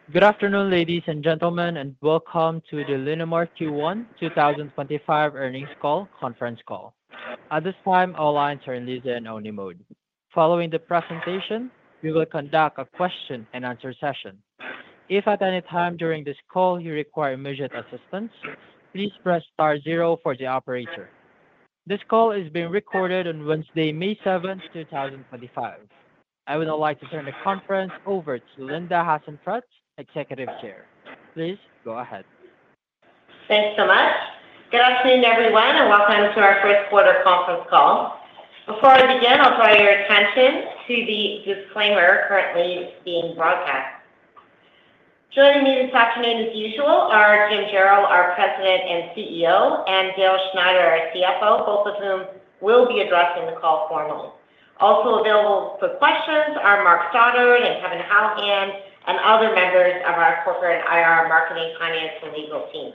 Good afternoon, ladies and gentlemen, and welcome to the Linamar Q1 2025 earnings call conference call. At this time, all lines are in listen-only mode. Following the presentation, we will conduct a question-and-answer session. If at any time during this call you require immediate assistance, please press star zero for the operator. This call is being recorded on Wednesday, May 7th, 2025. I would now like to turn the conference over to Linda Hasenfratz, Executive Chair. Please go ahead. Thanks so much. Good afternoon, everyone, and welcome to our first quarter conference call. Before I begin, I'll draw your attention to the disclaimer currently being broadcast. Joining me this afternoon, as usual, are Jim Jarrell, our President and CEO, and Dale Schneider, our CFO, both of whom will be addressing the call formally. Also available for questions are Mark Stoddard and Kevin Hallahan and other members of our corporate IR, marketing, finance, and legal team.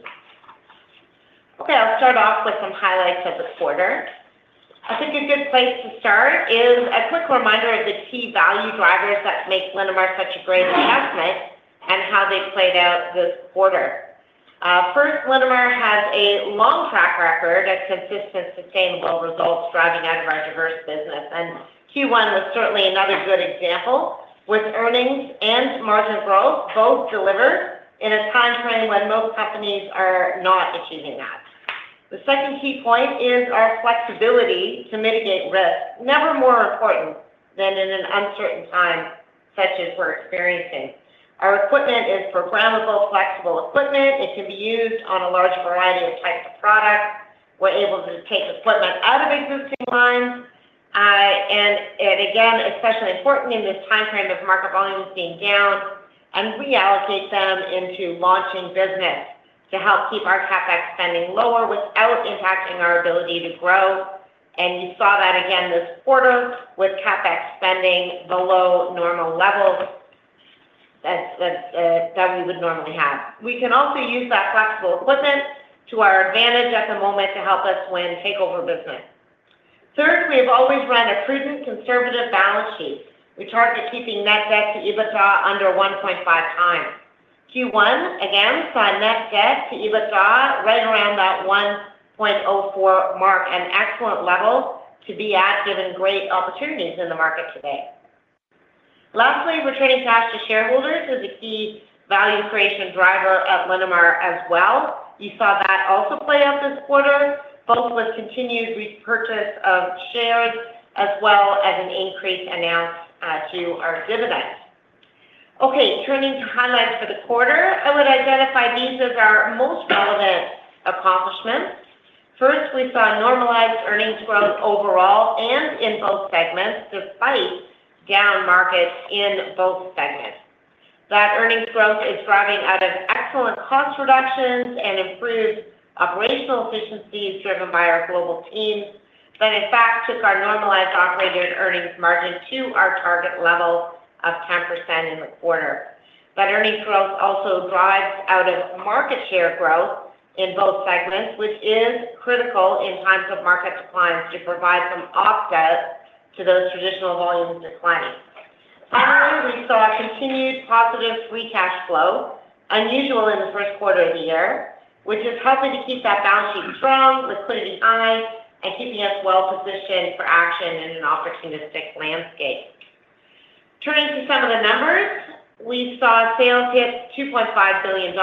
Okay, I'll start off with some highlights of the quarter. I think a good place to start is a quick reminder of the key value drivers that make Linamar such a great investment and how they played out this quarter. First, Linamar has a long track record of consistent, sustainable results driving out of our diverse business, and Q1 was certainly another good example, with earnings and margin growth both delivered in a time frame when most companies are not achieving that. The second key point is our flexibility to mitigate risk, never more important than in an uncertain time such as we're experiencing. Our equipment is programmable, flexible equipment. It can be used on a large variety of types of products. We're able to take equipment out of existing lines, and again, especially important in this time frame of market volumes being down, and reallocate them into launching business to help keep our CapEx spending lower without impacting our ability to grow. And you saw that again this quarter with CapEx spending below normal levels that we would normally have. We can also use that flexible equipment to our advantage at the moment to help us win takeover business. Third, we have always run a prudent, conservative balance sheet. We target keeping net debt to EBITDA under 1.5 times. Q1, again, saw net debt to EBITDA right around that 1.04 mark, an excellent level to be at given great opportunities in the market today. Lastly, returning cash to shareholders is a key value creation driver at Linamar as well. You saw that also play out this quarter, both with continued repurchase of shares as well as an increase announced to our dividends. Okay, turning to highlights for the quarter, I would identify these as our most relevant accomplishments. First, we saw normalized earnings growth overall and in both segments, despite down markets in both segments. That earnings growth is driving out of excellent cost reductions and improved operational efficiencies driven by our global teams that in fact took our normalized operated earnings margin to our target level of 10% in the quarter. That earnings growth also drives out of market share growth in both segments, which is critical in times of market declines to provide some offset to those traditional volumes declining. Finally, we saw continued positive free cash flow, unusual in the first quarter of the year, which is helping to keep that balance sheet strong, liquidity high, and keeping us well positioned for action in an opportunistic landscape. Turning to some of the numbers, we saw sales hit $2.5 billion.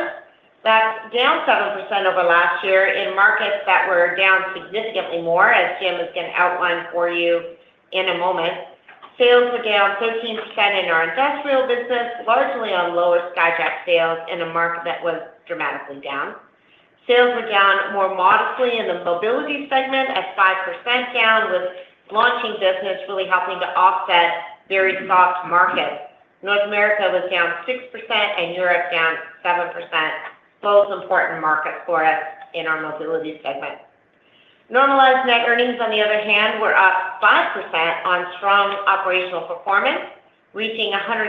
That's down 7% over last year in markets that were down significantly more, as Jim is going to outline for you in a moment. Sales were down 13% in our industrial business, largely on lower Skyjack sales in a market that was dramatically down. Sales were down more modestly in the mobility segment at 5% down, with launching business really helping to offset very soft markets. North America was down 6% and Europe down 7%, both important markets for us in our mobility segment. Normalized net earnings, on the other hand, were up 5% on strong operational performance, reaching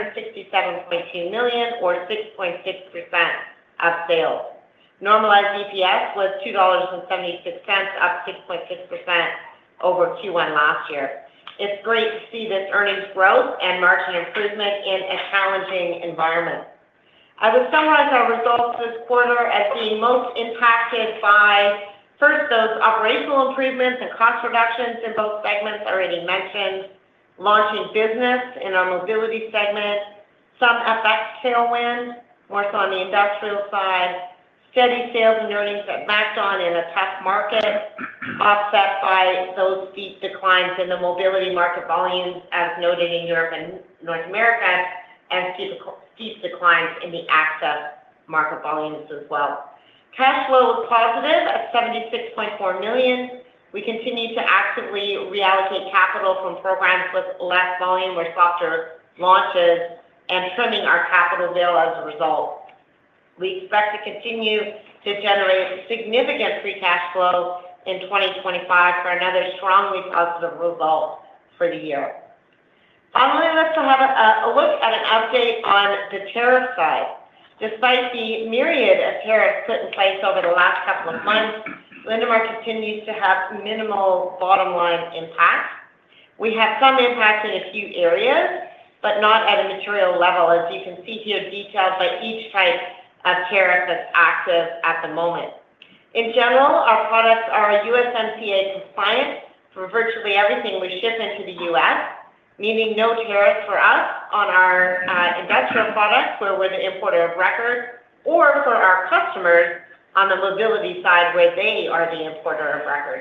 $167.2 million or 6.6% of sales. Normalized EPS was $2.76, up 6.6% over Q1 last year. It's great to see this earnings growth and margin improvement in a challenging environment. I would summarize our results this quarter as being most impacted by, first, those operational improvements and cost reductions in both segments already mentioned, launching business in our mobility segment, some FX tailwind, more so on the industrial side, steady sales and earnings at MacDon in a tough market, offset by those steep declines in the mobility market volumes, as noted in Europe and North America, and steep declines in the access market volumes as well. Cash flow was positive at $76.4 million. We continue to actively reallocate capital from programs with less volume or softer launches and trimming our capital bill as a result. We expect to continue to generate significant free cash flow in 2025 for another strongly positive result for the year. Finally, let's have a look at an update on the tariff side. Despite the myriad of tariffs put in place over the last couple of months, Linamar continues to have minimal bottom line impact. We have some impact in a few areas, but not at a material level, as you can see here detailed by each type of tariff that's active at the moment. In general, our products are USMCA compliant for virtually everything we ship into the U.S., meaning no tariffs for us on our industrial products where we're the importer of record, or for our customers on the mobility side where they are the importer of record.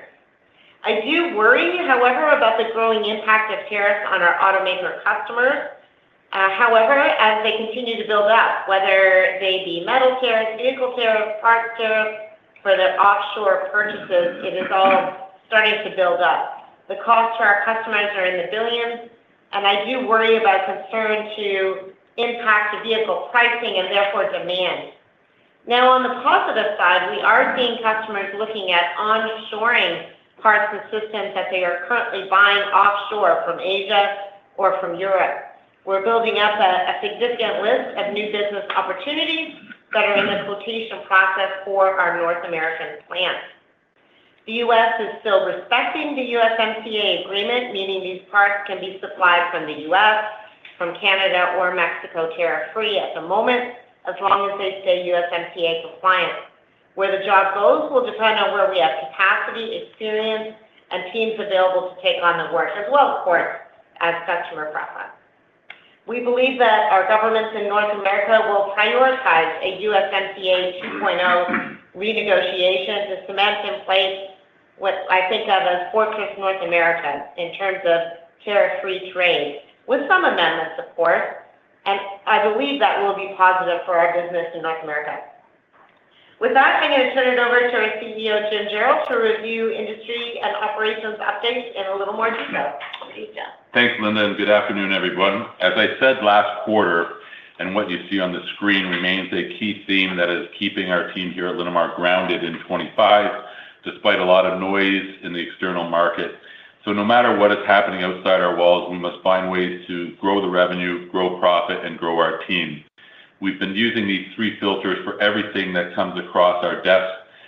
I do worry, however, about the growing impact of tariffs on our automaker customers. However, as they continue to build up, whether they be metal tariffs, vehicle tariffs, parts tariffs, for the offshore purchases, it is all starting to build up. The costs to our customers are in the billions, and I do worry about concern to impact the vehicle pricing and therefore demand. Now, on the positive side, we are seeing customers looking at onshoring parts and systems that they are currently buying offshore from Asia or from Europe. We're building up a significant list of new business opportunities that are in the quotation process for our North American plants. The U.S. is still respecting the USMCA agreement, meaning these parts can be supplied from the U.S., from Canada, or Mexico tariff-free at the moment, as long as they stay USMCA compliant. Where the job goes will depend on where we have capacity, experience, and teams available to take on the work, as well, of course, as customer preference. We believe that our governments in North America will prioritize a USMCA 2.0 renegotiation to cement in place what I think of as Fortress North America in terms of tariff-free trade, with some amendments, of course, and I believe that will be positive for our business in North America. With that, I'm going to turn it over to our CEO, Jim Jarrell, to review industry and operations updates in a little more detail. Thanks, Linda, and good afternoon, everyone. As I said last quarter, and what you see on the screen remains a key theme that is keeping our team here at Linamar grounded in 25, despite a lot of noise in the external market. So no matter what is happening outside our walls, we must find ways to grow the revenue, grow profit, and grow our team. We've been using these three filters for everything that comes across our desk,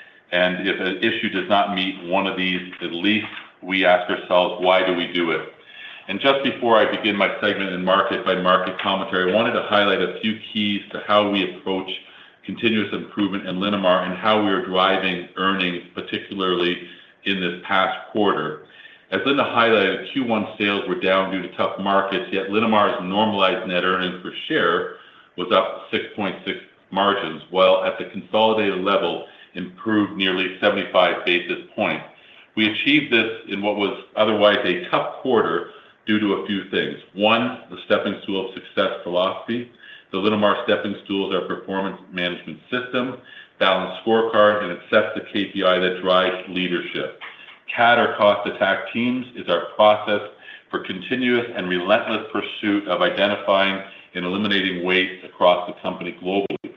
and if an issue does not meet one of these, at least we ask ourselves, why do we do it? And just before I begin my segment in market-by-market commentary, I wanted to highlight a few keys to how we approach continuous improvement in Linamar and how we are driving earnings, particularly in this past quarter. As Linda highlighted, Q1 sales were down due to tough markets, yet Linamar's normalized net earnings per share was up 6.6 margins, while at the consolidated level improved nearly 75 basis points. We achieved this in what was otherwise a tough quarter due to a few things. One, the stepping stool of success philosophy. The Linamar stepping stools are a performance management system, balanced scorecard, and it sets the KPI that drives leadership. CAT, or cost attack teams, is our process for continuous and relentless pursuit of identifying and eliminating waste across the company globally.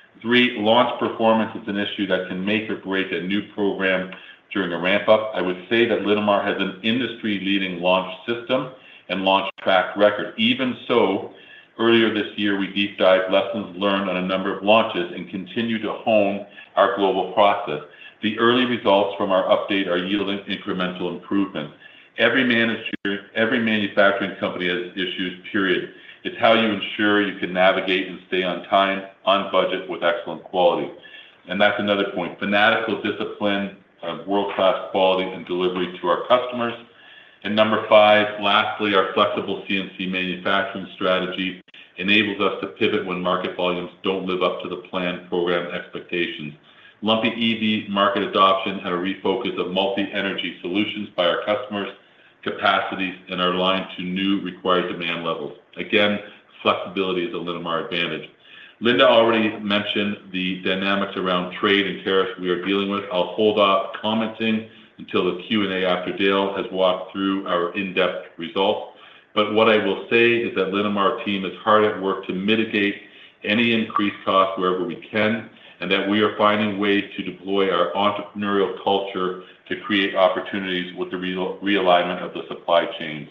3, launch performance is an issue that can make or break a new program during a ramp-up. I would say that Linamar has an industry-leading launch system and launch track record. Even so, earlier this year, we deep-dived lessons learned on a number of launches and continue to hone our global process. The early results from our update are yielding incremental improvements. Every manufacturing company has issues, period. It's how you ensure you can navigate and stay on time, on budget with excellent quality. And that's another point, fanatical discipline of world-class quality and delivery to our customers. And number 5, lastly, our flexible CNC manufacturing strategy enables us to pivot when market volumes don't live up to the planned program expectations. Lumpy EV market adoption and a refocus of multi-energy solutions by our customers, capacities, and are aligned to new required demand levels. Again, flexibility is a Linamar advantage. Linda already mentioned the dynamics around trade and tariffs we are dealing with. I'll hold off commenting until the Q&A after Dale has walked through our in-depth results. But what I will say is that Linamar team is hard at work to mitigate any increased costs wherever we can, and that we are finding ways to deploy our entrepreneurial culture to create opportunities with the realignment of the supply chains.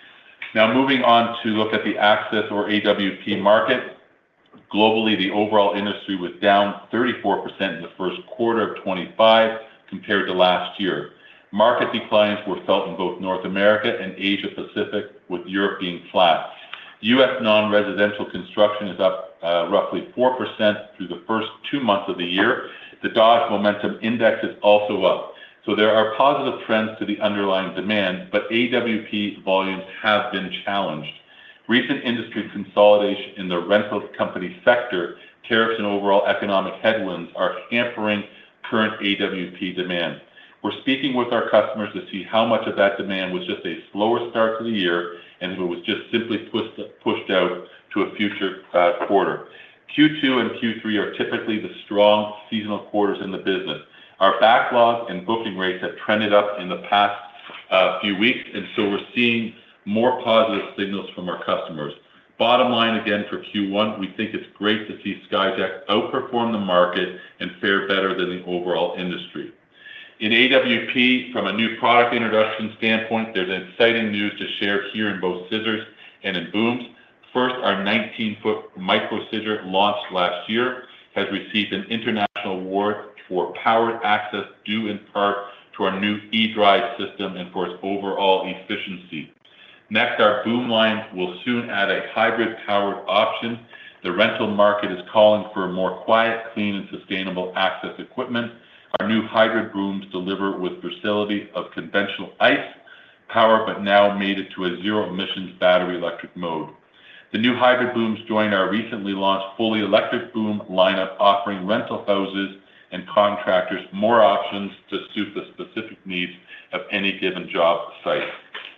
Now moving on to look at the access or AWP market. Globally, the overall industry was down 34% in the first quarter of 25 compared to last year. Market declines were felt in both North America and Asia Pacific, with Europe being flat. U.S. non-residential construction is up roughly 4% through the first 2 months of the year. The Dodge Momentum Index is also up. So there are positive trends to the underlying demand, but AWP volumes have been challenged. Recent industry consolidation in the rental company sector, tariffs and overall economic headwinds are hampering current AWP demand. We're speaking with our customers to see how much of that demand was just a slower start to the year and if it was just simply pushed out to a future quarter. Q2 and Q3 are typically the strong seasonal quarters in the business. Our backlog and booking rates have trended up in the past few weeks, and so we're seeing more positive signals from our customers. Bottom line again for Q1, we think it's great to see Skyjack outperform the market and fare better than the overall industry. In AWP, from a new product introduction standpoint, there's exciting news to share here in both scissors and in booms. First, our 19-foot micro scissor launched last year has received an international award for powered access due in part to our new eDrive system and for its overall efficiency. Next, our boom line will soon add a hybrid powered option. The rental market is calling for more quiet, clean, and sustainable access equipment. Our new hybrid booms deliver with versatility of conventional ICE power, but now made it to a zero-emissions battery electric mode. The new hybrid booms join our recently launched fully electric boom lineup, offering rental houses and contractors more options to suit the specific needs of any given job site.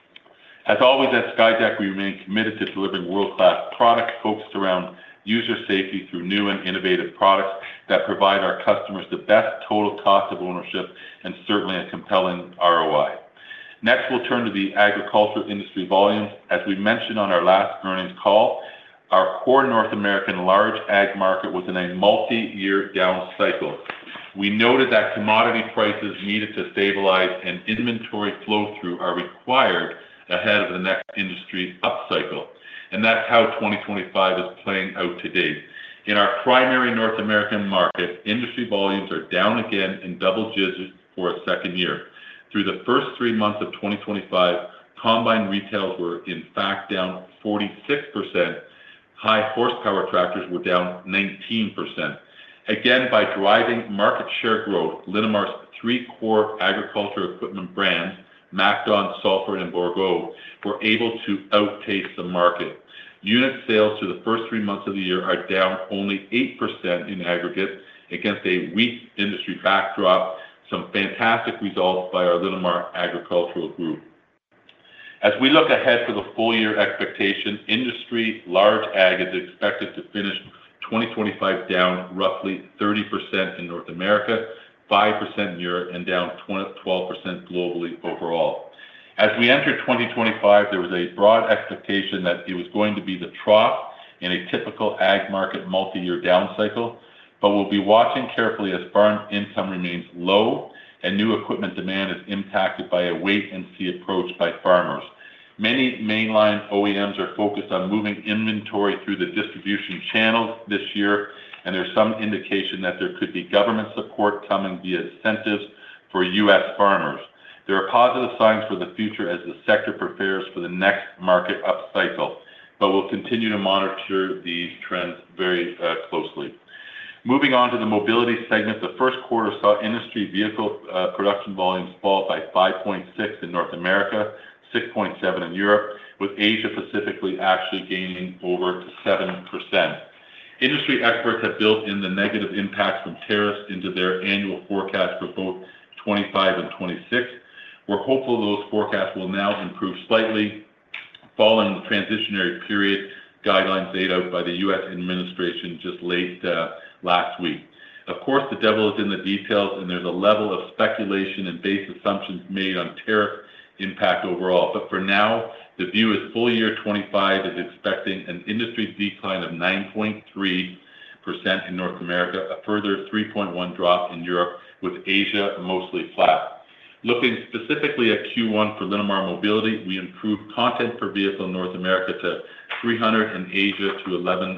As always at Skyjack, we remain committed to delivering world-class products focused around user safety through new and innovative products that provide our customers the best total cost of ownership and certainly a compelling ROI. Next, we'll turn to the agricultural industry volumes. As we mentioned on our last earnings call, our core North American large ag market was in a multi-year down cycle. We noted that commodity prices needed to stabilize and inventory flow-through are required ahead of the next industry upcycle. And that's how 2025 is playing out today. In our primary North American market, industry volumes are down again in double digits for a second year. Through the first 3 months of 2025, combine retails were in fact down 46%. High horsepower tractors were down 19%. Again, by driving market share growth, Linamar's 3 core agricultural equipment brands, MacDon, Salford, and Bourgault, were able to outpace the market. Unit sales to the first 3 months of the year are down only 8% in aggregate against a weak industry backdrop. Some fantastic results by our Linamar Agricultural Group. As we look ahead for the full year expectation, industry large ag is expected to finish 2025 down roughly 30% in North America, 5% in Europe, and down 12% globally overall. As we enter 2025, there was a broad expectation that it was going to be the trough in a typical ag market multi-year down cycle, but we'll be watching carefully as farm income remains low and new equipment demand is impacted by a wait-and-see approach by farmers. Many mainline OEMs are focused on moving inventory through the distribution channels this year, and there's some indication that there could be government support coming via incentives for U.S. farmers. There are positive signs for the future as the sector prepares for the next market upcycle. but we'll continue to monitor these trends very closely. Moving on to the mobility segment, the first quarter saw industry vehicle production volumes fall by 5.6 in North America, 6.7 in Europe, with Asia Pacifically actually gaining over 7%. Industry experts have built in the negative impacts from tariffs into their annual forecast for both 25 and 26. We're hopeful those forecasts will now improve slightly following the transitionary period guidelines laid out by the U.S. administration just late last week. Of course, the devil is in the details, and there's a level of speculation and base assumptions made on tariff impact overall. But for now, the view is full year 25 is expecting an industry decline of 9.3% in North America, a further 3.1 drop in Europe, with Asia mostly flat. Looking specifically at Q1 for Linamar Mobility, we improved content per vehicle in North America to $300 and Asia to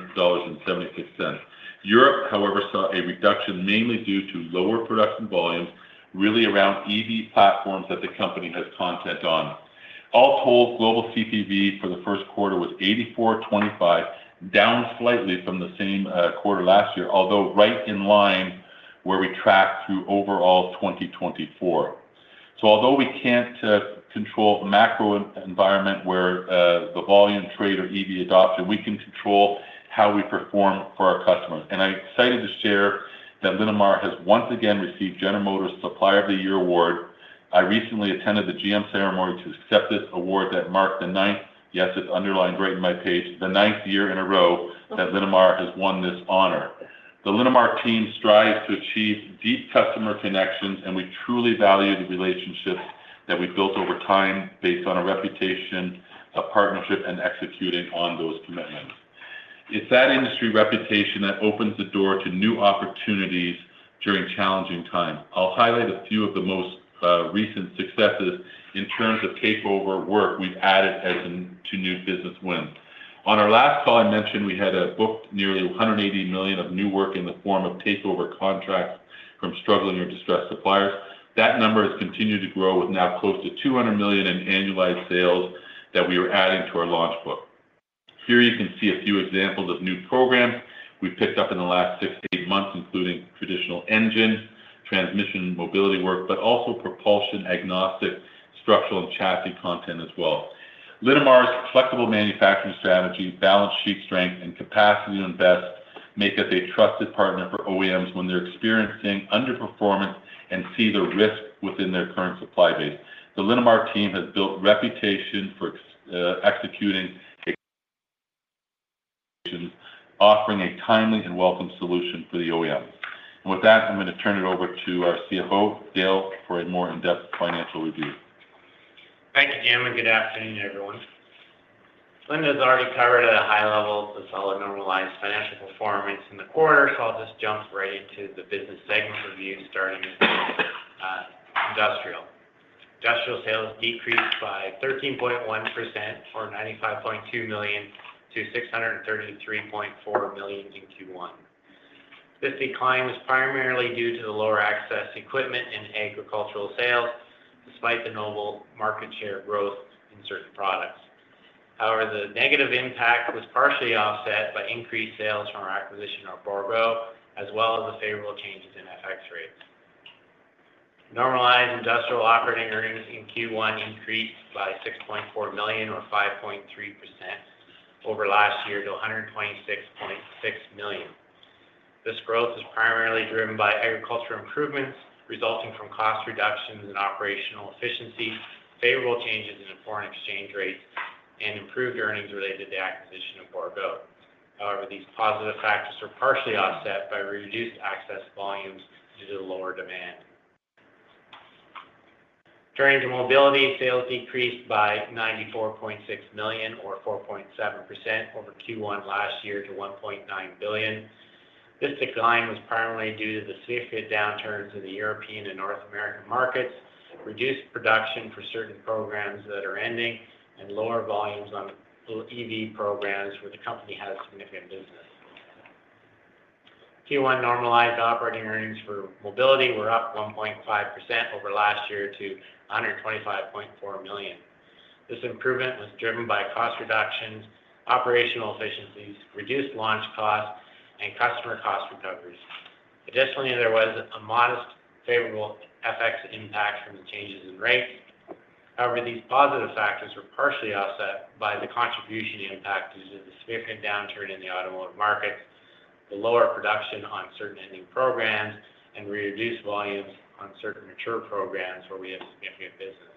$11.76. Europe, however, saw a reduction mainly due to lower production volumes, really around EV platforms that the company has content on. All told, global CPV for the first quarter was 84.25, down slightly from the same quarter last year, although right in line where we tracked through overall 2024. So although we can't control macro environment where the volume, trade, or EV adoption, we can control how we perform for our customers. And I'm excited to share that Linamar has once again received General Motors Supplier of the Year award. I recently attended the GM ceremony to accept this award that marked the ninth, yes, it's underlined right in my page, the ninth year in a row that Linamar has won this honor. The Linamar team strives to achieve deep customer connections, and we truly value the relationships that we built over time based on a reputation, a partnership, and executing on those commitments. It's that industry reputation that opens the door to new opportunities during challenging times. I'll highlight a few of the most recent successes in terms of takeover work we've added to new business wins. On our last call, I mentioned we had booked nearly $180 million of new work in the form of takeover contracts from struggling or distressed suppliers. That number has continued to grow with now close to $200 million in annualized sales that we are adding to our launch book. Here you can see a few examples of new programs we picked up in the last 6 to 8 months, including traditional engine, transmission, mobility work, but also propulsion agnostic structural and chassis content as well. Linamar's flexible manufacturing strategy, balance sheet strength, and capacity to invest make us a trusted partner for OEMs when they're experiencing underperformance and see the risk within their current supply base. The Linamar team has built reputation for executing, offering a timely and welcome solution for the OEMs. And with that, I'm going to turn it over to our CFO, Dale, for a more in-depth financial review. Thank you, Jim, and good afternoon, everyone. Linda's already covered at a high level the solid normalized financial performance in the quarter, so I'll just jump right into the business segment review, starting with industrial. Industrial sales decreased by 13.1%, or $95.2 million, to $633.4 million in Q1. This decline was primarily due to the lower access equipment and agricultural sales, despite the notable market share growth in certain products. However, the negative impact was partially offset by increased sales from our acquisition of Bourgault, as well as the favorable changes in FX rates. Normalized industrial operating earnings in Q1 increased by $6.4 million, or 5.3%, over last year to $126.6 million. This growth is primarily driven by agricultural improvements resulting from cost reductions and operational efficiency, favorable changes in foreign exchange rates, and improved earnings related to the acquisition of Bourgault. However, these positive factors are partially offset by reduced access volumes due to the lower demand. Turning to mobility, sales decreased by $94.6 million, or 4.7%, over Q1 last year to $1.9 billion. This decline was primarily due to the significant downturns in the European and North American markets, reduced production for certain programs that are ending, and lower volumes on EV programs where the company has significant business. Q1 normalized operating earnings for mobility were up 1.5% over last year to $125.4 million. This improvement was driven by cost reductions, operational efficiencies, reduced launch costs, and customer cost recoveries. Additionally, there was a modest favorable FX impact from the changes in rates. However, these positive factors were partially offset by the contribution impact due to the significant downturn in the automotive markets, the lower production on certain ending programs, and reduced volumes on certain mature programs where we have significant business.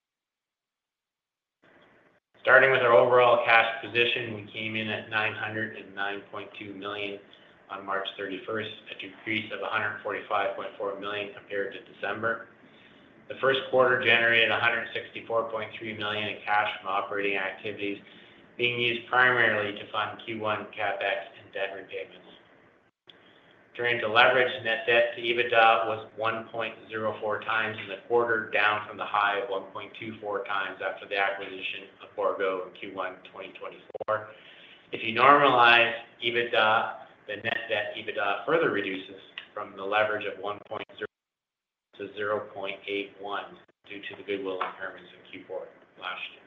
Starting with our overall cash position, we came in at $909.2 million on March 31st, a decrease of $145.4 million compared to December. The first quarter generated $164.3 million in cash from operating activities, being used primarily to fund Q1 CapEx and debt repayments. Turning to leverage, net debt to EBITDA was 1.04 times in the quarter, down from the high of 1.24 times after the acquisition of Bourgault in Q1 2024. If you normalize EBITDA, the net debt EBITDA further reduces from the leverage of 1.0 to 0.81 due to the goodwill impairments in Q4 last year.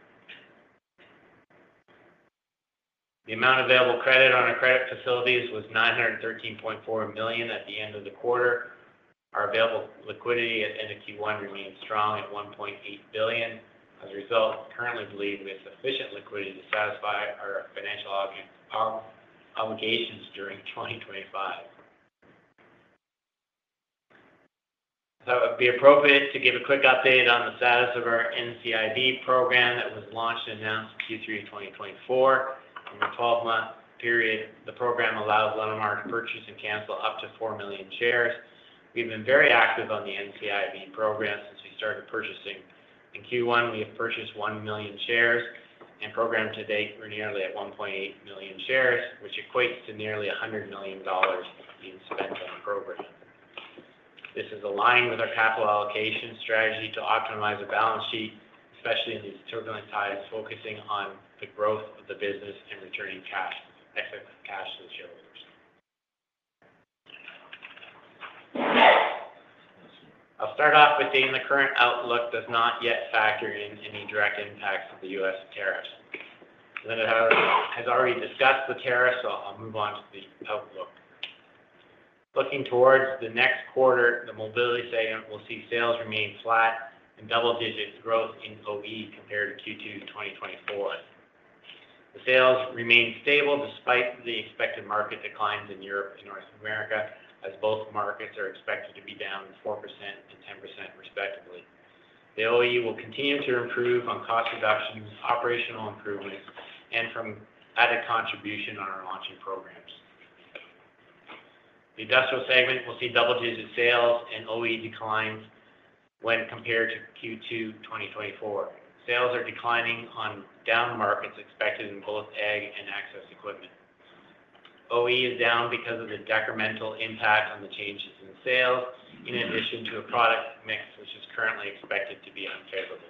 The amount of available credit on our credit facilities was $913.4 million at the end of the quarter. Our available liquidity at the end of Q1 remains strong at $1.8 billion. As a result, we currently believe we have sufficient liquidity to satisfy our financial obligations during 2025. So it would be appropriate to give a quick update on the status of our NCIB program that was launched and announced in Q3 2024. In a 12-month period, the program allows Linamar to purchase and cancel up to 4 million shares. We've been very active on the NCIB program since we started purchasing. In Q1, we have purchased 1 million shares, and program to date, we're nearly at 1.8 million shares, which equates to nearly $100 million being spent on the program. This is aligned with our capital allocation strategy to optimize the balance sheet, especially in these turbulent times, focusing on the growth of the business and returning excess cash to the shareholders. I'll start off with saying the current outlook does not yet factor in any direct impacts of the U.S. tariffs. Linda has already discussed the tariffs, so I'll move on to the outlook. Looking towards the next quarter, the mobility segment will see sales remain flat and double-digit growth in OE compared to Q2 2024. The sales remain stable despite the expected market declines in Europe and North America, as both markets are expected to be down 4% and 10% respectively. The OE will continue to improve on cost reductions, operational improvements, and from added contribution on our launching programs. The industrial segment will see double-digit sales and OE declines when compared to Q2 2024. Sales are declining on down markets expected in both ag and access equipment. OE is down because of the decremental impact on the changes in sales, in addition to a product mix which is currently expected to be unfavorable.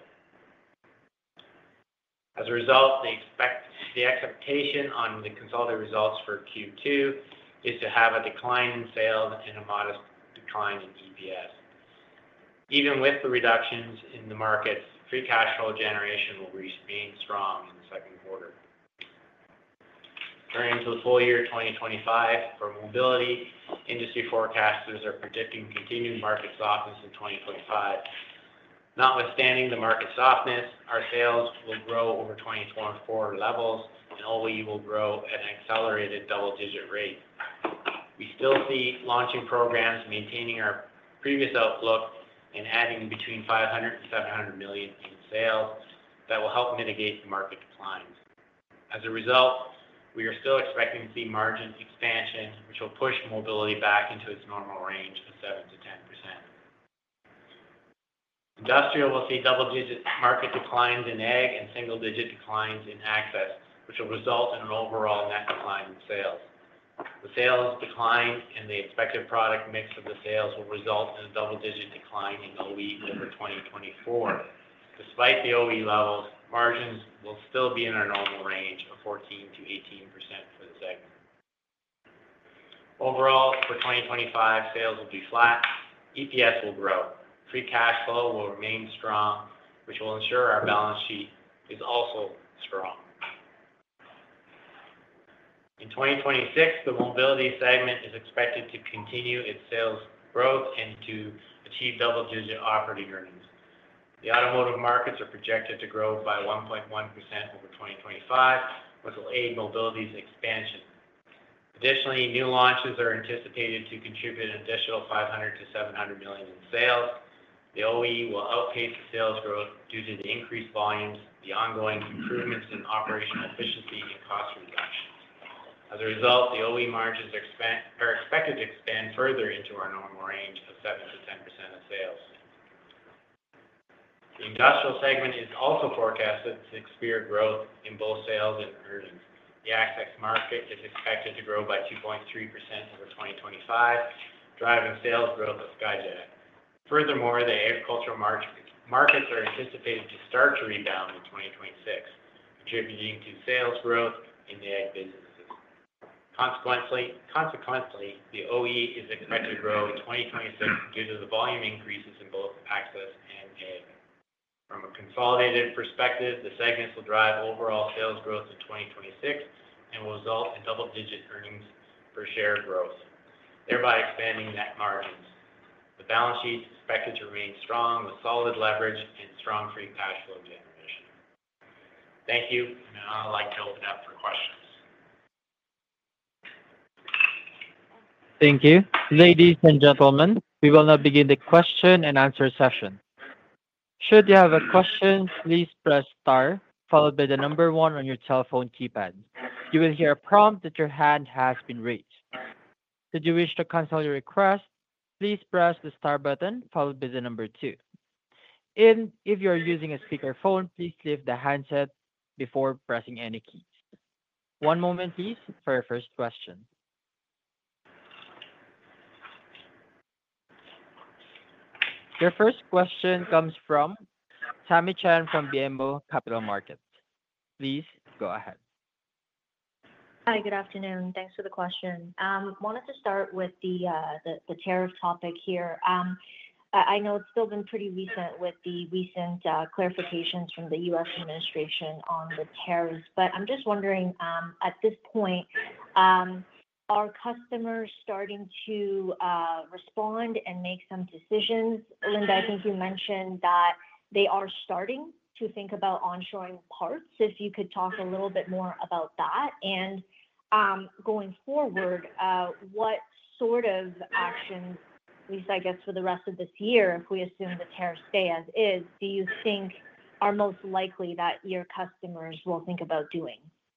As a result, the expectation on the consolidated results for Q2 is to have a decline in sales and a modest decline in EPS. Even with the reductions in the markets, free cash flow generation will remain strong in the second quarter. Turning to the full year 2025, for mobility, industry forecasters are predicting continued market softness in 2025. Notwithstanding the market softness, our sales will grow over 2024 levels, and OE will grow at an accelerated double-digit rate. We still see launching programs maintaining our previous outlook and adding between $500 and $700 million in sales that will help mitigate the market declines. As a result, we are still expecting to see margin expansion, which will push mobility back into its normal range of 7 to 10%. Industrial will see double-digit market declines in ag and single-digit declines in access, which will result in an overall net decline in sales. The sales decline and the expected product mix of the sales will result in a double-digit decline in OE over 2024. Despite the OE levels, margins will still be in our normal range of 14 to 18% for the segment. Overall, for 2025, sales will be flat, EPS will grow, free cash flow will remain strong, which will ensure our balance sheet is also strong. In 2026, the mobility segment is expected to continue its sales growth and to achieve double-digit operating earnings. The automotive markets are projected to grow by 1.1% over 2025, which will aid mobility's expansion. Additionally, new launches are anticipated to contribute an additional $500 to $700 million in sales. The OE will outpace the sales growth due to the increased volumes, the ongoing improvements in operational efficiency, and cost reductions. As a result, the OE margins are expected to expand further into our normal range of 7 to 10% of sales. The industrial segment is also forecasted to experience growth in both sales and earnings. The access market is expected to grow by 2.3% over 2025, driving sales growth of Skyjack. Furthermore, the agricultural markets are anticipated to start to rebound in 2026, contributing to sales growth in the ag businesses. Consequently, the OE is expected to grow in 2026 due to the volume increases in both access and ag. From a consolidated perspective, the segments will drive overall sales growth in 2026 and will result in double-digit earnings per share growth, thereby expanding net margins. The balance sheet is expected to remain strong with solid leverage and strong free cash flow generation. Thank you, and now I'd like to open up for questions. Thank you. Ladies and gentlemen, we will now begin the question and answer session. Should you have a question, please press star, followed by the number one on your telephone keypad. You will hear a prompt that your hand has been raised. Should you wish to cancel your request, please press the star button, followed by the number two. And if you are using a speakerphone, please lift the handset before pressing any keys. One moment, please, for your first question. Your first question comes from Tamy Chen from BMO Capital Markets. Please go ahead. Hi, good afternoon. Thanks for the question. Wanted to start with the tariff topic here. I know it's still been pretty recent with the recent clarifications from the U.S. administration on the tariffs, but I'm just wondering, at this point, are customers starting to respond and make some decisions? Linda, I think you mentioned that they are starting to think about onshoring parts. If you could talk a little bit more about that. And going forward, what sort of actions, at least I guess for the rest of this year, if we assume the tariffs stay as is, do you think are most likely that your customers will think about doing?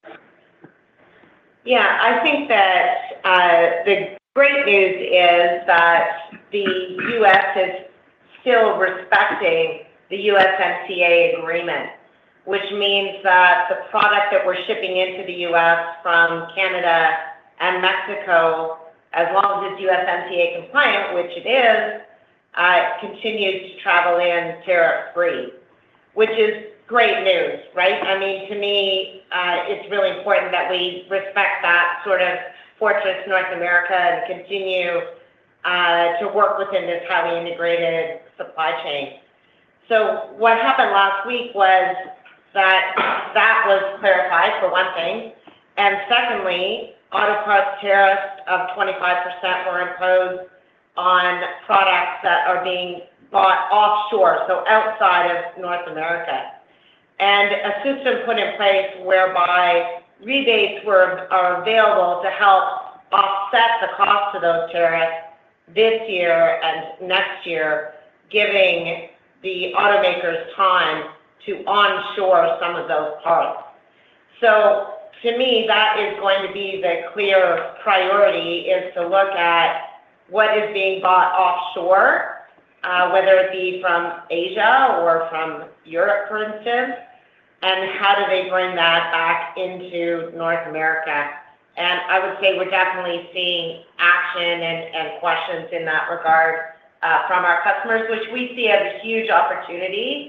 Yeah, I think that the great news is that the U.S. is still respecting the USMCA agreement, which means that the product that we're shipping into the U.S. from Canada and Mexico, as long as it's USMCA compliant, which it is, continues to travel in tariff-free, which is great news, right? I mean, to me, it's really important that we respect that sort of fortress North America and continue to work within this highly integrated supply chain. So what happened last week was that was clarified, for one thing, and secondly, auto parts tariffs of 25% were imposed on products that are being bought offshore, so outside of North America. And a system put in place whereby rebates are available to help offset the cost of those tariffs this year and next year, giving the automakers time to onshore some of those parts. So to me, that is going to be the clear priority, is to look at what is being bought offshore, whether it be from Asia or from Europe, for instance, and how do they bring that back into North America. And I would say we're definitely seeing action and questions in that regard from our customers, which we see as a huge opportunity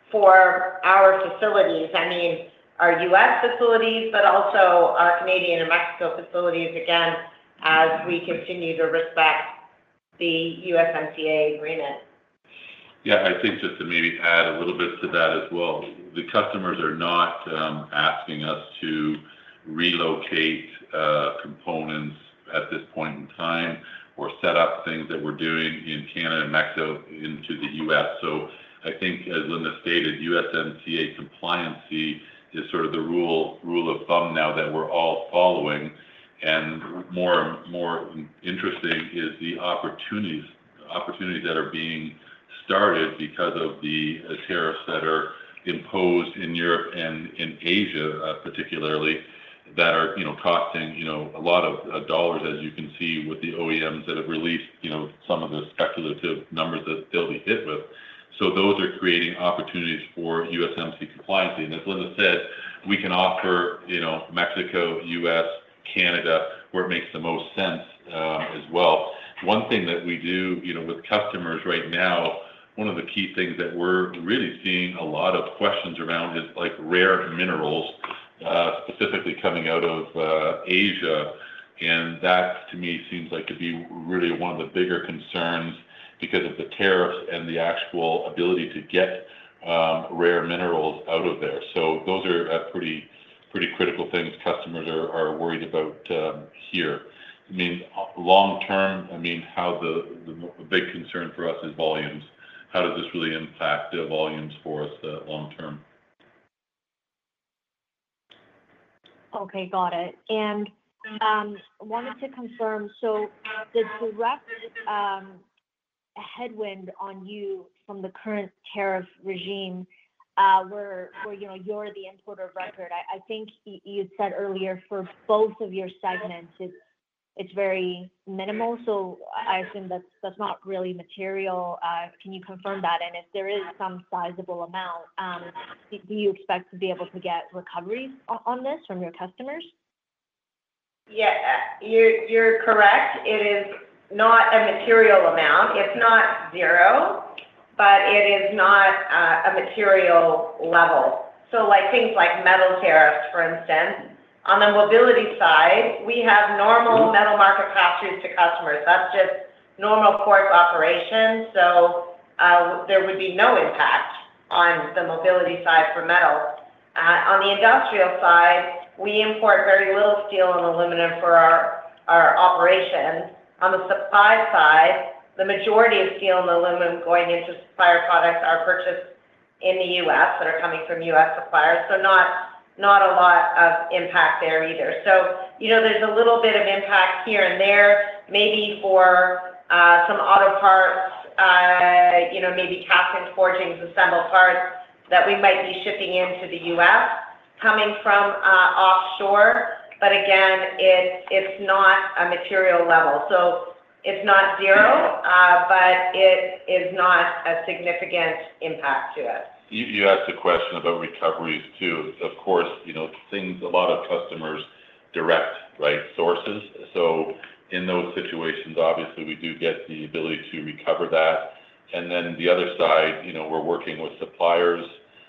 for our facilities. I mean, our U.S. facilities, but also our Canadian and Mexico facilities, again, as we continue to respect the USMCA agreement. Yeah, I think just to maybe add a little bit to that as well, the customers are not asking us to relocate components at this point in time or set up things that we're doing in Canada and Mexico into the U.S. So I think, as Linda stated, USMCA compliancy is sort of the rule of thumb now that we're all following. And more interesting is the opportunities that are being started because of the tariffs that are imposed in Europe and in Asia, particularly, that are costing a lot of dollars, as you can see with the OEMs that have released some of the speculative numbers that they'll be hit with. So those are creating opportunities for USMCA compliance. And as Linda said, we can offer Mexico, U.S., Canada, where it makes the most sense as well. One thing that we do with customers right now, one of the key things that we're really seeing a lot of questions around is like rare minerals, specifically coming out of Asia. And that, to me, seems like to be really one of the bigger concerns because of the tariffs and the actual ability to get rare minerals out of there. So those are pretty critical things customers are worried about here. I mean, long term, how the big concern for us is volumes. How does this really impact the volumes for us long term? Okay, got it. And wanted to confirm, so the direct headwind on you from the current tariff regime, where you're the importer of record. I think you said earlier for both of your segments, it's very minimal. So I assume that's not really material. Can you confirm that? And if there is some sizable amount, do you expect to be able to get recoveries on this from your customers? Yeah, you're correct. It is not a material amount. It's not zero, but it is not a material level. So like things like metal tariffs, for instance, on the mobility side, we have normal metal market pass-throughs to customers. That's just normal course operation. So there would be no impact on the mobility side for metal. On the industrial side, we import very little steel and aluminum for our operations. On the supply side, the majority of steel and aluminum going into supplier products are purchased in the U.S. that are coming from U.S. suppliers. So not a lot of impact there either. So, there's a little bit of impact here and there, maybe for some auto parts, maybe castings, forgings, assembled parts that we might be shipping into the U.S. coming from offshore. But again, it's not a material level. So it's not zero, but it is not a significant impact to us. You asked a question about recoveries too. Of course, a lot of customers direct, sources. So in those situations, obviously, we do get the ability to recover that. And then the other side, we're working with suppliers,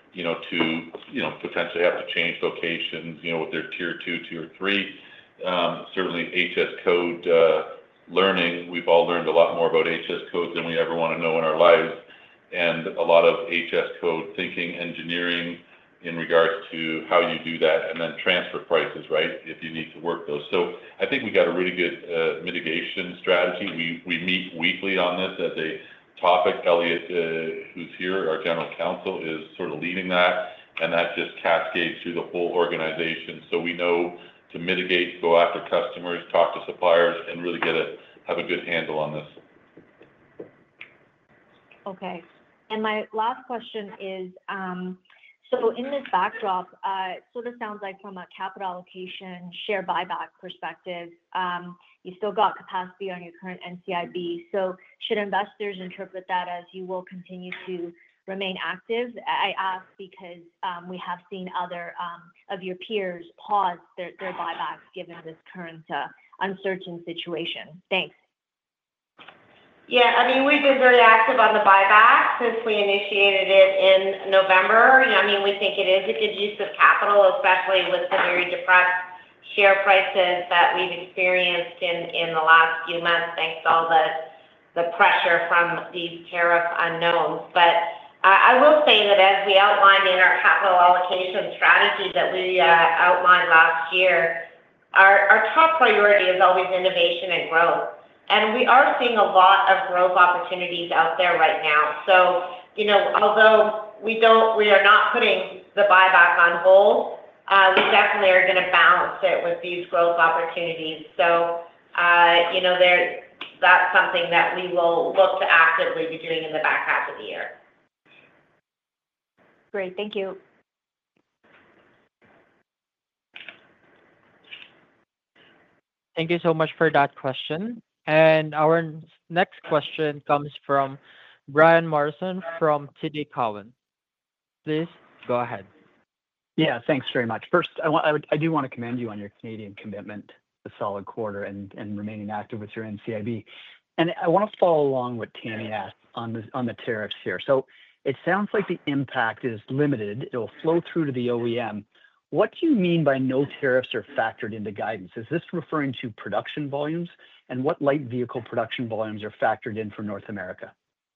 to, potentially have to change locations, with their tier 2, tier 3. Certainly HS code learning, we've all learned a lot more about HS codes than we ever want to know in our lives. And a lot of HS code thinking, engineering in regards to how you do that, and then transfer prices, if you need to work those. So I think we got a really good mitigation strategy. We meet weekly on this as a topic. Elliot, who's here, our general counsel, is sort of leading that, and that just cascades through the whole organization. So we know to mitigate, go after customers, talk to suppliers, and really have a good handle on this. Okay. And my last question is, so in this backdrop, it sort of sounds like from a capital allocation, share buyback perspective, you still got capacity on your current NCIB. So should investors interpret that as you will continue to remain active? I ask because we have seen other of your peers pause their buybacks given this current uncertain situation. Thanks. Yeah, we've been very active on the buyback since we initiated it in November. We think it is a good use of capital, especially with the very depressed share prices that we've experienced in the last few months, thanks to all the pressure from these tariff unknowns. But I will say that as we outlined in our capital allocation strategy that we outlined last year, our top priority is always innovation and growth. And we are seeing a lot of growth opportunities out there right now. So, although we are not putting the buyback on hold, we definitely are going to balance it with these growth opportunities. So, that's something that we will look to actively be doing in the back half of the year. Great, thank you. Thank you so much for that question. And our next question comes from Brian Morrison from TD Cowen. Please go ahead. Yeah, thanks very much. First, I do want to commend you on your Canadian commitment, a solid quarter, and remaining active with your NCIB. And I want to follow along what Tammy asked on the tariffs here. So it sounds like the impact is limited. It'll flow through to the OEM. What do you mean by no tariffs are factored into guidance? Is this referring to production volumes? And what light vehicle production volumes are factored in for North America?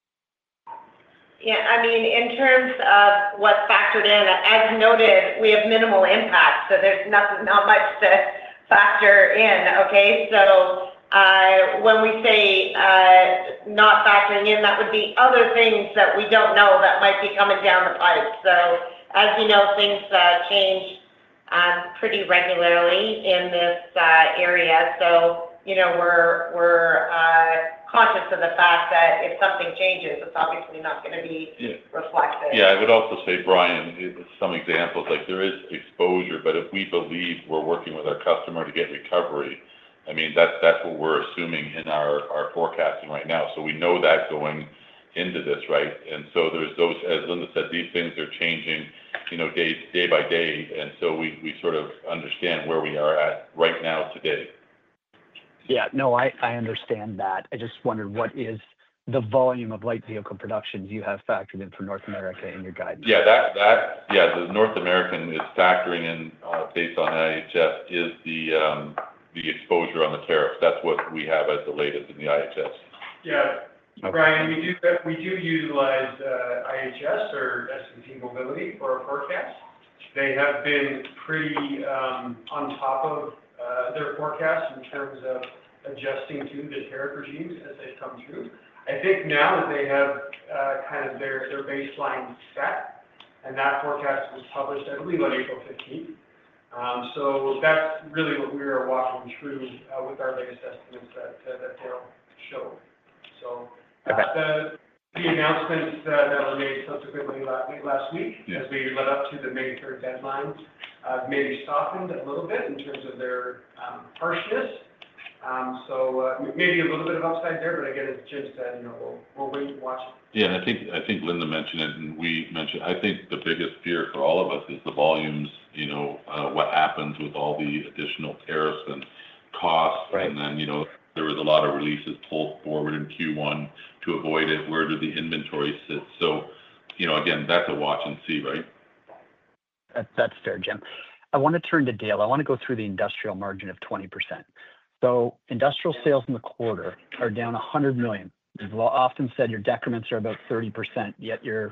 Yeah, I mean, in terms of what's factored in, as noted, we have minimal impact, so there's not much to factor in, okay? So when we say not factoring in, that would be other things that we don't know that might be coming down the pipe. So as you know, things change pretty regularly in this area. So, we're conscious of the fact that if something changes, it's obviously not going to be reflected. Yeah, I would also say, Brian, some examples, like there is exposure, but if we believe we're working with our customer to get recovery, I mean, that's what we're assuming in our forecasting right now. So we know that going into this, right? And so there's those, as Linda said, these things are changing, day by day. And so we sort of understand where we are at right now today. Yeah, no, I understand that. I just wondered what is the volume of light vehicle productions you have factored in for North America in your guidance? Yeah, the North American is factoring in based on IHS is the exposure on the tariffs. That's what we have as the latest in the IHS. Yeah, okay. Brian, we do utilize IHS or S&P Mobility for our forecast. They have been pretty on top of their forecast in terms of adjusting to the tariff regimes as they come through. I think now that they have kind of their baseline set, and that forecast was published, I believe, on April 15th. So that's really what we are walking through with our latest estimates that they'll show. So the announcements that were made subsequently last week, as we led up to the May 3rd deadline, maybe softened a little bit in terms of their harshness. So maybe a little bit of upside there, but again, as Jim said, we'll wait and watch it. Yeah, and I think Linda mentioned it, and we mentioned. I think the biggest fear for all of us is the volumes. What happens with all the additional tariffs and costs, right. And then there was a lot of releases pulled forward in Q1 to avoid it. Where do the inventory sit? So, again, that's a watch and see, right? That's fair, Jim. I want to turn to Dale. I want to go through the industrial margin of 20%. So industrial sales in the quarter are down $100 million. You've often said your decrements are about 30%, yet your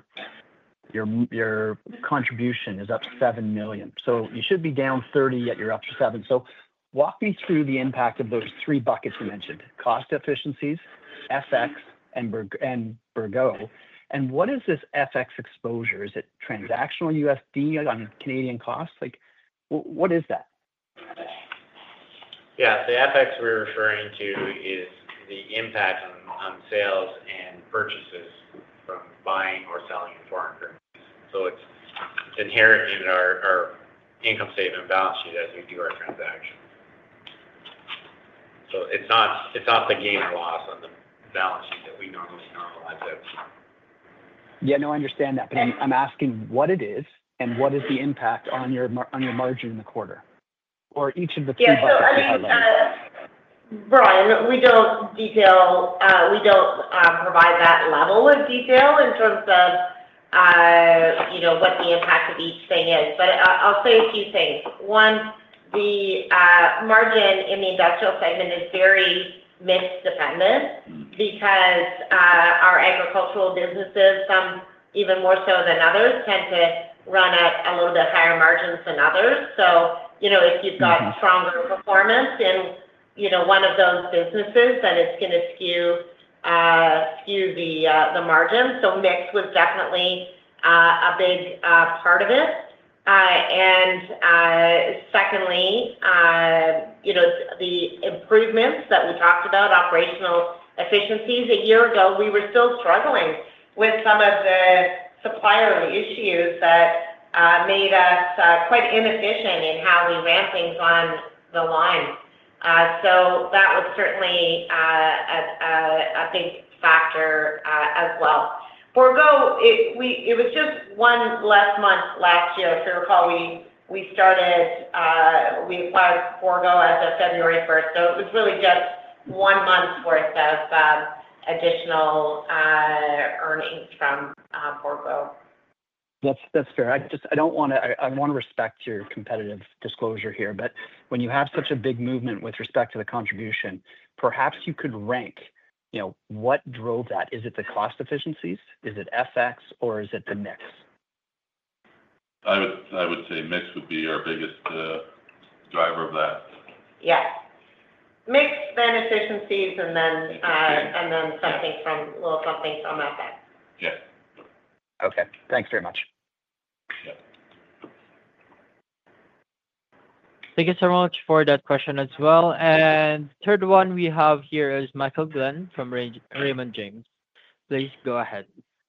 contribution is up $7 million. So you should be down 30, yet you're up 7. So walk me through the impact of those three buckets you mentioned: cost efficiencies, FX, and Bourgault. And what is this FX exposure? Is it transactional USD on Canadian costs? Like, what is that? Yeah, the FX we're referring to is the impact on sales and purchases from buying or selling in foreign currencies. So it's inherent in our income statement and balance sheet as we do our transactions. So it's not the gain or loss on the balance sheet that we normally normalize out. Yeah, no, I understand that, but I'm asking what it is and what is the impact on your margin in the quarter, or each of the three buckets you highlighted. Brian, we don't provide that level of detail in terms of what the impact of each thing is. But I'll say a few things. One, the margin in the industrial segment is very mix dependent because our agricultural businesses, some even more so than others, tend to run at a little bit higher margins than others. So, if you've got stronger performance in, one of those businesses, then it's going to skew the margin. So mix was definitely a big part of it. And secondly, the improvements that we talked about, operational efficiencies. A year ago, we were still struggling with some of the supplier issues that made us quite inefficient in how we ran things on the line. So that was certainly a big factor as well. Bourgault, it was just one less month last year. If you recall, we acquired Bourgault as of February 1st, so it was really just 1 month's worth of additional earnings from Bourgault. That's fair. I want to respect your competitive disclosure here, but when you have such a big movement with respect to the contribution, perhaps you could rank, what drove that? Is it the cost efficiencies? Is it FX, or is it the mix? I would say mix would be our biggest driver of that. Yeah. Mix, then efficiencies, and then something from FX. Yeah. Okay. Thanks very much. Yeah. Thank you so much for that question as well. And third one we have here is Michael Glenn from Raymond James. Please go ahead.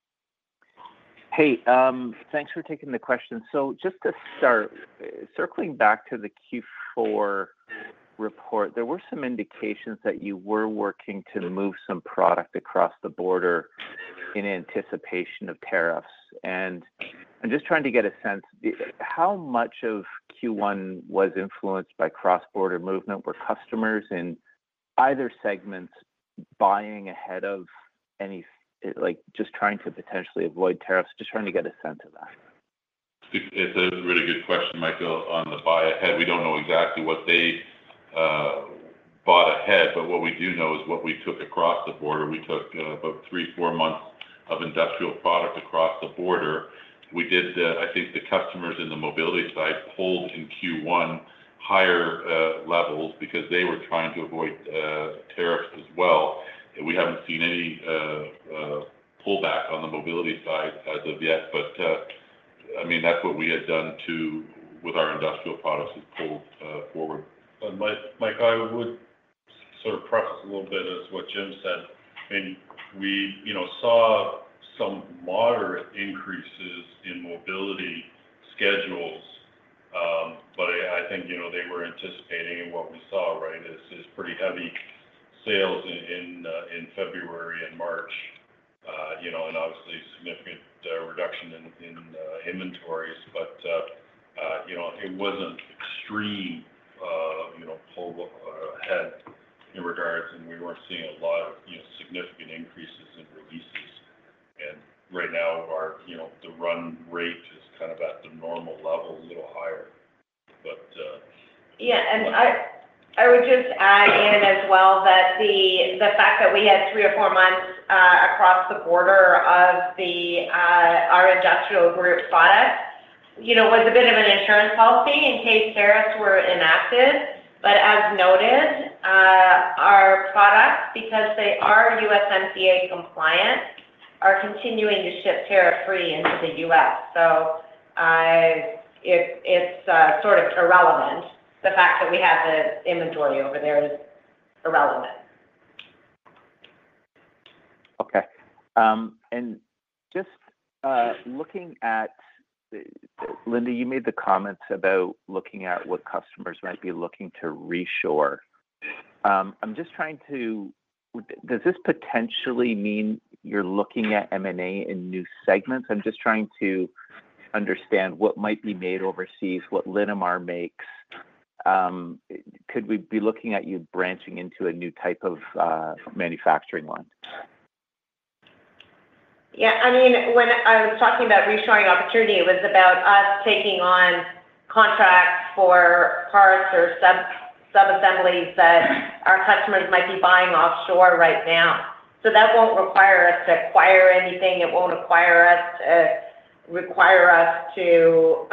Hey, thanks for taking the question. So just to start, circling back to the Q4 report, there were some indications that you were working to move some product across the border in anticipation of tariffs. And I'm just trying to get a sense, how much of Q1 was influenced by cross-border movement? Were customers in either segments buying ahead of any, just trying to potentially avoid tariffs? Just trying to get a sense of that. It's a really good question, Michael, on the buy ahead. We don't know exactly what they bought ahead, but what we do know is what we took across the border. We took about 3-4 months of industrial product across the border. We did, I think the customers in the mobility side pulled in Q1 higher levels because they were trying to avoid tariffs as well. We haven't seen any pullback on the mobility side as of yet, but that's what we had done with our industrial products is pulled forward. Mike, I would sort of preface a little bit as what Jim said. We saw some moderate increases in mobility schedules, but I think they were anticipating, and what we saw, right, is pretty heavy sales in February and March, and obviously significant reduction in inventories, but it wasn't extreme, pull ahead in regards, and we weren't seeing a lot of significant increases in releases. And right now, our the run rate is kind of at the normal level, a little higher. But yeah, and I would just add in as well that the fact that we had 3 or 4 months across the border of our industrial group product, was a bit of an insurance policy in case tariffs were enacted. But as noted, our products, because they are USMCA compliant, are continuing to ship tariff-free into the U.S. So it's sort of irrelevant. The fact that we have the inventory over there is irrelevant. Okay. And just looking at, Linda, you made the comments about looking at what customers might be looking to reshore. I'm just trying to, does this potentially mean you're looking at M&A in new segments? I'm just trying to understand what might be made overseas, what Linamar makes. Could we be looking at you branching into a new type of manufacturing line? Yeah, when I was talking about reshoring opportunity, it was about us taking on contracts for parts or sub-assemblies that our customers might be buying offshore right now. So that won't require us to acquire anything. It won't require us to,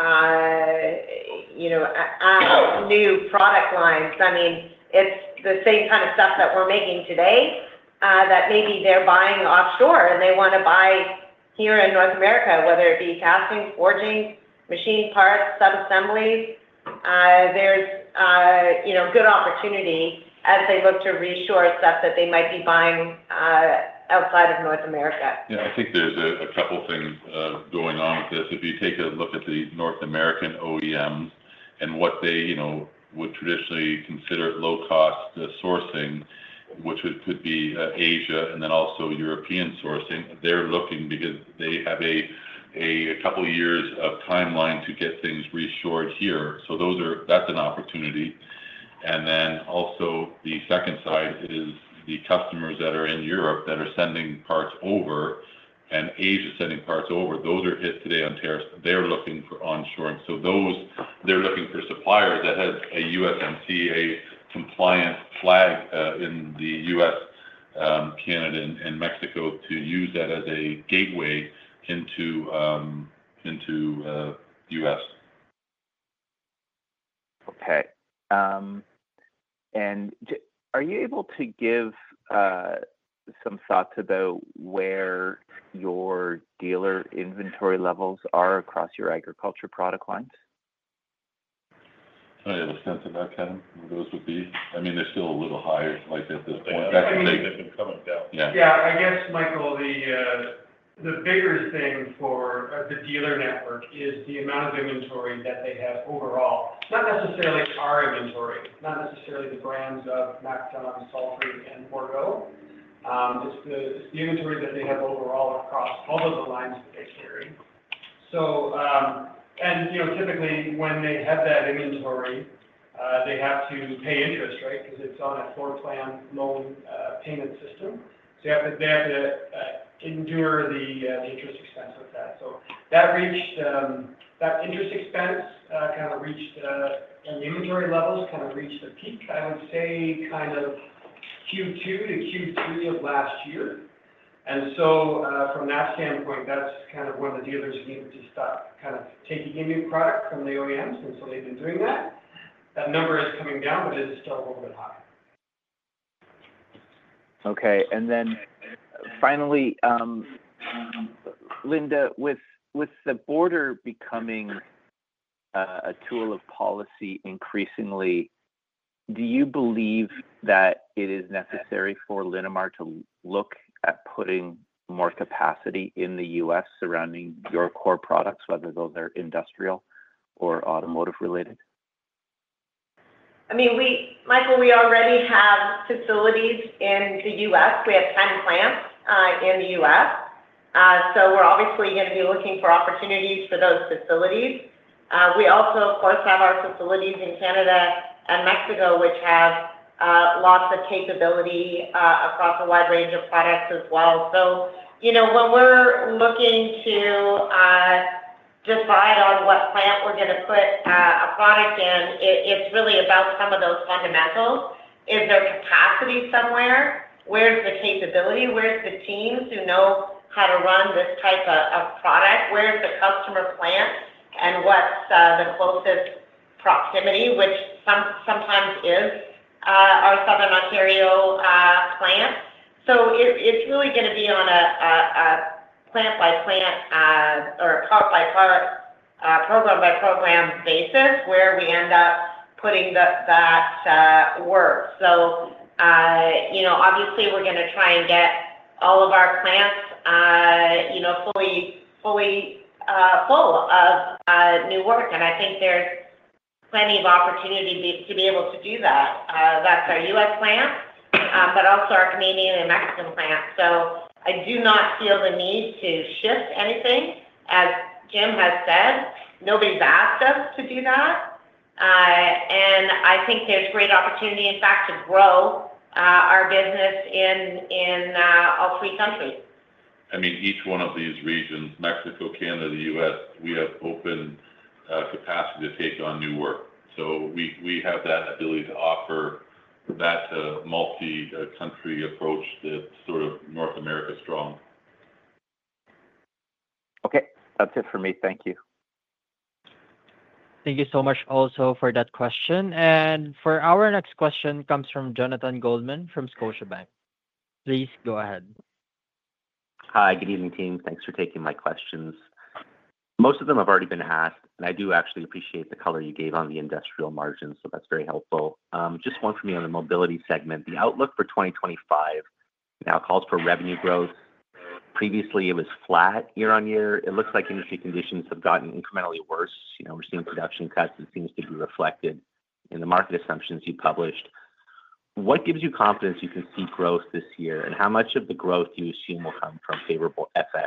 add new product lines. I mean, it's the same kind of stuff that we're making today that maybe they're buying offshore and they want to buy here in North America, whether it be casting, forging, machine parts, sub-assemblies. There's, good opportunity as they look to reshore stuff that they might be buying outside of North America. Yeah, I think there's a couple things going on with this. If you take a look at the North American OEMs and what they, would traditionally consider low-cost sourcing, which could be Asia and then also European sourcing, they're looking because they have a couple of years of timeline to get things reshored here. So that's an opportunity. And then also the second side is the customers that are in Europe that are sending parts over and Asia sending parts over. Those are hit today on tariffs. They're looking for onshoring. So they're looking for suppliers that have a USMCA compliant flag in the US, Canada, and Mexico to use that as a gateway into US. Okay. And are you able to give some thoughts about where your dealer inventory levels are across your agriculture product lines? I have a sense of that, Kevin, where those would be. I mean, they're still a little higher, like at this point. They've been coming down. Yeah. Yeah, I guess, Michael, the bigger thing for the dealer network is the amount of inventory that they have overall. Not necessarily our inventory, not necessarily the brands of MacDon, Salford, and Bourgault. It's the inventory that they have overall across all of the lines that they carry. So, typically when they have that inventory, they have to pay interest, right? Because it's on a floor plan loan payment system. So they have to endure the interest expense of that. So that interest expense kind of reached, and the inventory levels kind of reached a peak, I would say, kind of Q2 to Q3 of last year. And so from that standpoint, that's kind of when the dealers needed to start kind of taking in new product from the OEMs, and so they've been doing that. That number is coming down, but it is still a little bit high. Okay, and then finally, Linda, with the border becoming a tool of policy increasingly, do you believe that it is necessary for Linamar to look at putting more capacity in the U.S. surrounding your core products, whether those are industrial or automotive related? I mean, Michael, we already have facilities in the U.S. We have 10 plants in the U.S. So we're obviously going to be looking for opportunities for those facilities. We also, of course, have our facilities in Canada and Mexico, which have lots of capability across a wide range of products as well. So, when we're looking to decide on what plant we're going to put a product in, it's really about some of those fundamentals. Is there capacity somewhere? Where's the capability? Where's the teams who know how to run this type of product? Where's the customer plant? And what's the closest proximity, which sometimes is our Southern Ontario plant. So it's really going to be on a plant-by-plant or part-by-part, program-by-program basis where we end up putting that work. So, obviously we're going to try and get all of our plants, fully full of new work. And I think there's plenty of opportunity to be able to do that. That's our U.S. plant, but also our Canadian and Mexican plant. So I do not feel the need to shift anything. As Jim has said, nobody's asked us to do that. And I think there's great opportunity, in fact, to grow our business in all three countries. I mean, each one of these regions, Mexico, Canada, the U.S., we have open capacity to take on new work. So we have that ability to offer that multi-country approach that sort of North are strong. Okay, that's it for me. Thank you. Thank you so much also for that question. And for our next question comes from Jonathan Goldman from Scotiabank. Please go ahead. Hi, good evening, team. Thanks for taking my questions. Most of them have already been asked, and I do actually appreciate the color you gave on the industrial margins, so that's very helpful. Just one for me on the mobility segment. The outlook for 2025 now calls for revenue growth. Previously, it was flat year on year. It looks like industry conditions have gotten incrementally worse. We're seeing production cuts. It seems to be reflected in the market assumptions you published. What gives you confidence you can see growth this year, and how much of the growth do you assume will come from favorable FX?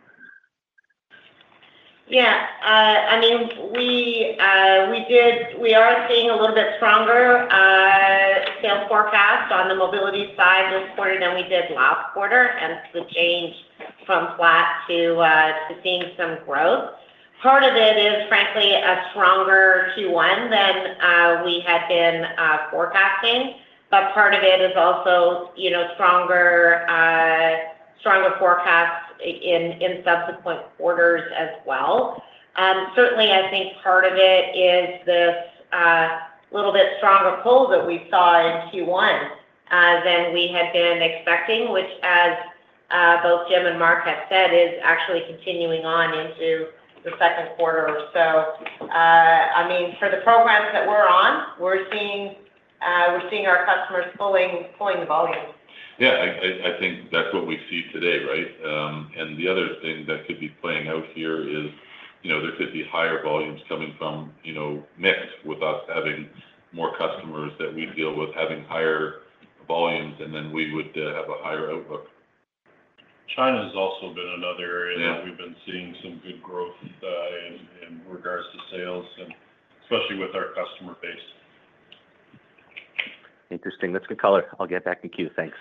Yeah, I mean, we are seeing a little bit stronger sales forecast on the mobility side this quarter than we did last quarter, hence the change from flat to seeing some growth. Part of it is, frankly, a stronger Q1 than we had been forecasting, but part of it is also, stronger forecasts in subsequent quarters as well. Certainly, I think part of it is this little bit stronger pull that we saw in Q1 than we had been expecting, which, as both Jim and Mark have said, is actually continuing on into the second quarter. So, I mean, for the programs that we're on, we're seeing our customers pulling the volume. Yeah, I think that's what we see today, right? And the other thing that could be playing out here is, there could be higher volumes coming from, mix with us having more customers that we deal with having higher volumes, and then we would have a higher outlook. China has also been another area that we've been seeing some good growth in regards to sales, and especially with our customer base. Interesting. That's good color. I'll get back in queue. Thanks.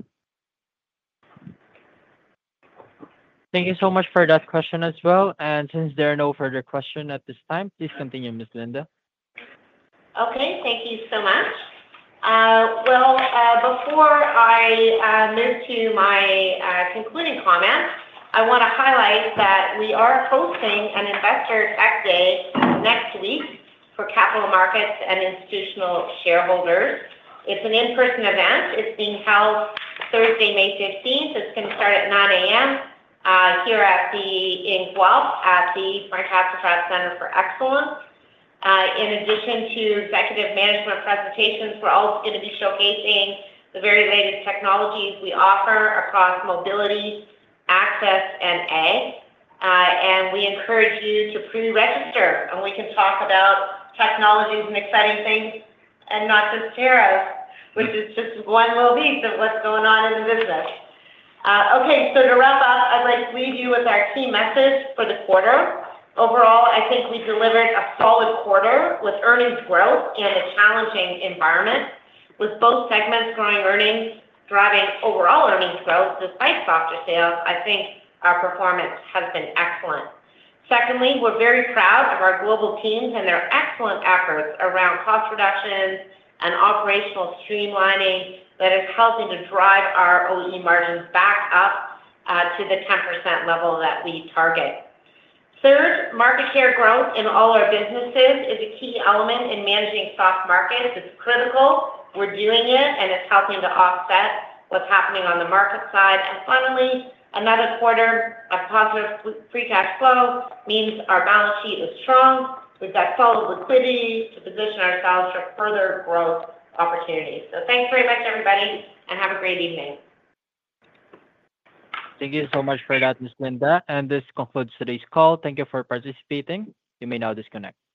Thank you so much for that question as well. And since there are no further questions at this time, please continue, Ms. Linda. Okay, thank you so much. Before I move to my concluding comments, I want to highlight that we are hosting an Investor Tech Day next week for capital markets and institutional shareholders. It's an in-person event. It's being held Thursday, May 15th. It's going to start at 9 a.m. Here in Guelph at the Frank Hasenfratz Center for Excellence. In addition to executive management presentations, we're also going to be showcasing the very latest technologies we offer across mobility, access, and ag. And we encourage you to pre-register, and we can talk about technologies and exciting things, and not just tariffs, which is just one little piece of what's going on in the business. Okay, so to wrap up, I'd like to leave you with our key message for the quarter. Overall, I think we delivered a solid quarter with earnings growth in a challenging environment, with both segments growing earnings, driving overall earnings growth despite softer sales. I think our performance has been excellent. Secondly, we're very proud of our global teams and their excellent efforts around cost reductions and operational streamlining that is helping to drive our OE margins back up to the 10% level that we target. Third, market share growth in all our businesses is a key element in managing soft markets. It's critical. We're doing it, and it's helping to offset what's happening on the market side. And finally, another quarter of positive free cash flow means our balance sheet is strong. We've got solid liquidity to position ourselves for further growth opportunities. So thanks very much, everybody, and have a great evening. Thank you so much for that, Ms. Linda. And this concludes today's call. Thank you for participating. You may now disconnect.